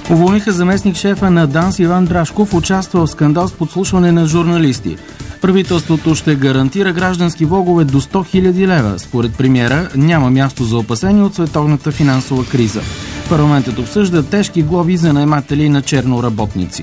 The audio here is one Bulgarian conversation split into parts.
Уволниха заместник шефа на ДАНС Иван Драшков, участвал в скандал с подслушване на журналисти. Правителството ще гарантира граждански влогове до 100 000 лева. Според премиера няма място за опасение от световната финансова криза. Парламентът обсъжда тежки глоби за наематели на черноработници.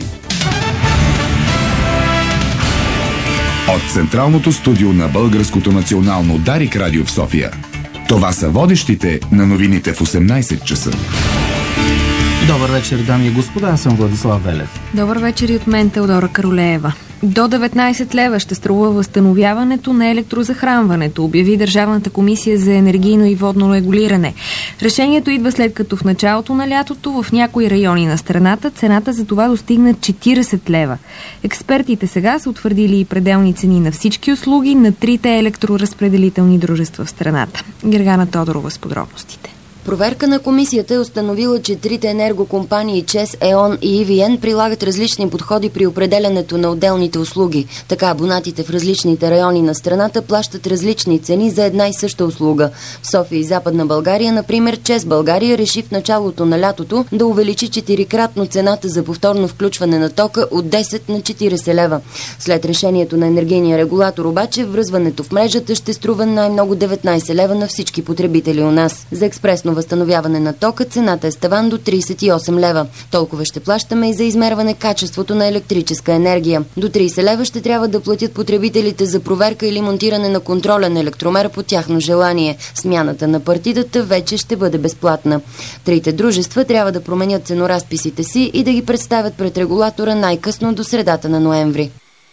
От централното студио на Българското национално Дарик радио в София. Това са водещите на новините в 18 часа. Добър вечер, дами и господа, аз съм Владислав Велев. Добър вечер и от мен, Теодора Каролеева. До 19 лева ще струва възстановяването на електрозахранването, обяви Държавната комисия за енергийно и водно регулиране. Решението идва след като в началото на лятото в някои райони на страната цената за това достигна 40 лева. Експертите сега са утвърдили и пределни цени на всички услуги на трите електроразпределителни дружества в страната. Гергана Тодорова с подробностите. Проверка на комисията е установила, че трите енергокомпании ЧЕЗ, ЕОН и ЕВН прилагат различни подходи при определянето на отделните услуги. Така абонатите в различните райони на страната плащат различни цени за една и съща услуга. В София и Западна България, например, ЧЕЗ България реши в началото на лятото да увеличи 4-кратно цената за повторно включване на тока от 10 на 40 лева. След решението на енергийния регулатор обаче, връзването в мрежата ще струва най-много 19 лева на всички потребители у нас. За експресно възстановяване на тока цената е с таван до 38 лева. Толкова ще плащаме и за измерване качеството на електрическа енергия. До 30 лева ще трябва да платят потребителите за проверка или монтиране на контролен електромер по тяхно желание. Смяната на партидата вече ще бъде безплатна. Трите дружества трябва да променят ценоразписите си и да ги представят пред регулатора най-късно до средата на ноември.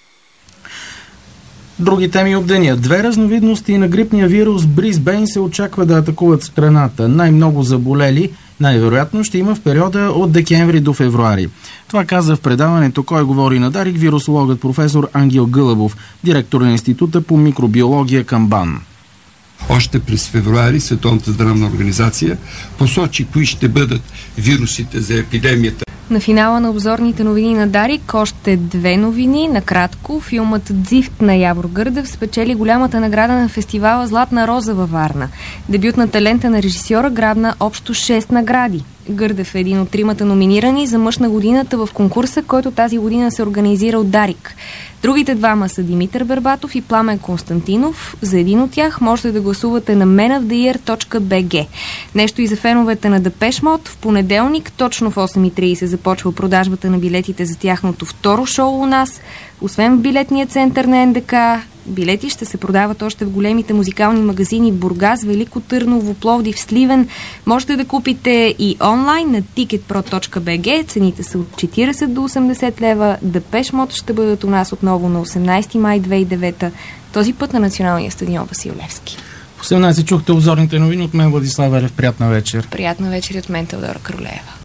Други теми от деня. Две разновидности на грипния вирус Брисбейн се очаква да атакуват страната. Най-много заболели най-вероятно ще има в периода от декември до февруари. Това каза в предаването "Кой говори" на Дарик вирусологът професор Ангел Гълъбов, директор на Института по микробиология към БАН. Още през февруари Световната здравна организация посочи кои ще бъдат вирусите за епидемията. На финала на обзорните новини на Дарик още две новини. Накратко, филмът "Дзифт" на Явор Гърдев спечели голямата награда на фестивала "Златна роза" във Варна. Дебютната лента на режисьора грабна общо 6 награди. Гърдев е един от тримата номинирани за мъж на годината в конкурса, който тази година се организира от Дарик. Другите двама са Димитър Бербатов и Пламен Константинов. За един от тях можете да гласувате на menoftheyear.bg. Нещо и за феновете на Депеш Мод. В понеделник, точно в 8:30 започва продажбата на билетите за тяхното второ шоу у нас. Освен в билетния център на НДК, билети ще се продават още в големите музикални магазини Бургас, Велико Търново, Пловдив, Сливен. Можете да купите и онлайн на ticketpro.bg. Цените са от 40 до 80 лева. Депеш Мод ще бъдат у нас отново на 18 май 2009, този път на Националния стадион Васил Левски. В 18 чухте обзорните новини от мен, Владислав Велев. Приятна вечер. Приятна вечер и от мен, Теодора Каролеева.